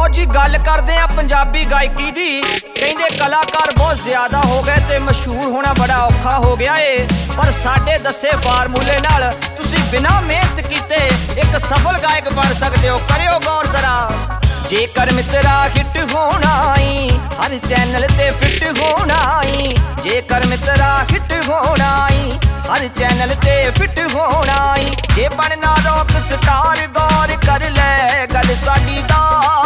जी गल करते हैं पंजाबी गायकी दी। कहंदे कलाकार बहुत ज्यादा हो गए ते मशहूर होना बड़ा औखा हो गया है, पर साडे दसे फार्मूले नाल तुसी बिना मेहनत कीते एक सफल गायक बन सकते हो। करियो गौर जरा। जेकर मित्रा हिट होना ही हर चैनल ते फिट होना ही, जेकर मित्रा हिट होना ही हर चैनल ते फिट होना ही। जे बनना रॉक स्टार गौर कर ले गल साडी दा,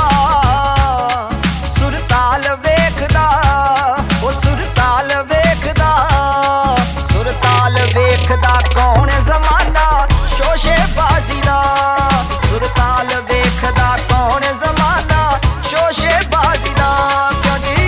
सुरताल वेखदा ओ सुरताल वेखदा, सुरताल वेखदा कौन जमाना शोशेबाजी दा, सुरताल वेखदा कौन जमाना शोशेबाजी दा। क्यों जी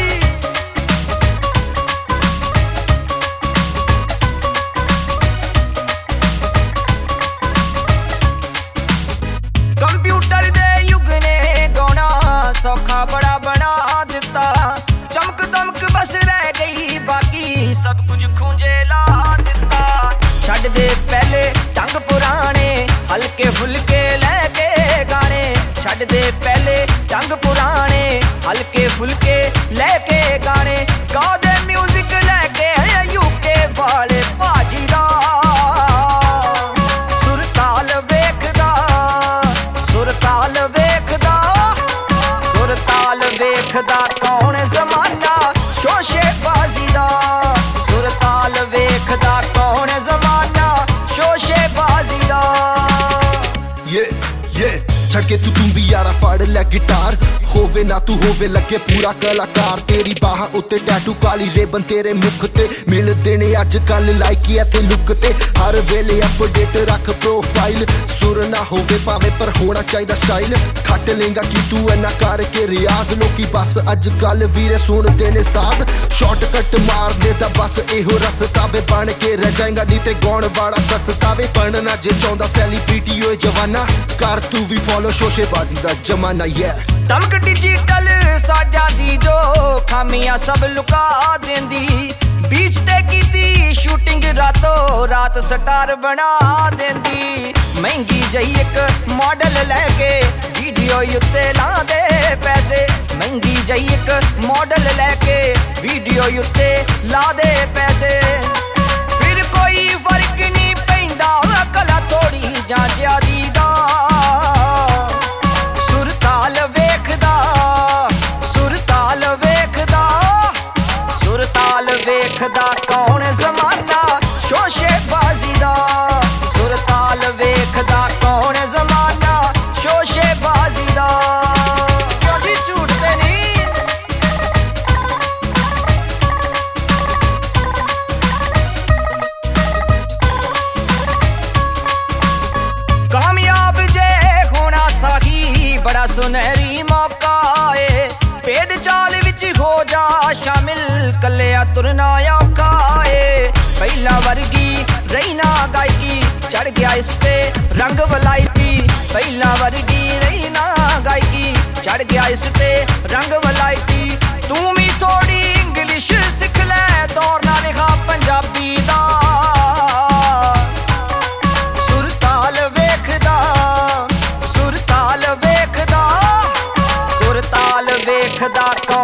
कंप्यूटर दे युग ने गाना सौखा बड़ा बना दिता, चमक दमक बस रह गई बाकी सब कुछ खूंजे ला दिता। छड़ दे पहले ढंग पुराने हल्के फुलके लैके गाने, छड़ दे पहले ढंग पुराने हल्के फुलके लैके गाने। गा दे म्यूजिक लैके यूके वाले भाजी दा, सुरताल वेखदा सुरताल वेखदा, सुरताल वेखदा कौन जमाना शोशेबाजी दा, सुरताल वेखदा कौन जमाना शोशेबाजी दा। ये छके तू भी यारा फड़ ले गिटार, होवे ना तू होवे लगे पूरा कलाकार। तेरी बाह उत्ते टैटू काली रेबन तेरे मुख ते मिलदे ने अज कल लाइकी ते लुक ते। हर वेले अपडेट रख प्रोफाइल, सुर ना होवे भावे पर होना चाहिदा स्टाइल। खट लेंगा कि तू इन्ना करके रियाज, लोकी बस अज कल वीरे सुनदे ने साज। शॉर्टकट मार दे दा बस एहो रस्ता वे, बन के रह जाएगा नी ते गौण वाला सस्ता वे। बनना जे चाहुंदा सैलीब्रिटी ओए जवाना, कर तू भी फॉलो शोशेबाजी दा जमाना। तमक डिजिटल साजा दी जो खामियां सब लुका देंदी, बीच ते कीती शूटिंग रातों रात स्टार बना देंदी। महंगी जही एक मॉडल लैके वीडियो उत्ते ला दे पैसे, महंगी जही एक मॉडल लैके वीडियो उत्ते ला दे पैसे। फिर कोई फर्क नहीं पैंदा कला थोड़ी जां ज्यादी दा, सुरताल वेखदा सुरताल वेखदा, सुरताल वेखदा कौन जमाना शोशेबाजी दा, सुरताल वेखदा कौन जमाना शोशेबाजी दा। कभी झूठते नहीं कामयाब जे होना साही बड़ा सुनहरी मौका है। पेड़ चाल विच हो जा शामिल कलिया तुरना औखा है। पहला वर्गी रही ना गायकी चढ़ गया इस पे रंग वलायती, पहला वर्गी रही ना गायकी चढ़ गया इस पे रंग वलायती। तू भी थोड़ी इंग्लिश सिख ले दौर ना लिखा पंजाबी दा, सुरताल वेखदा सुरताल वेखदा, सुरताल वेखदा।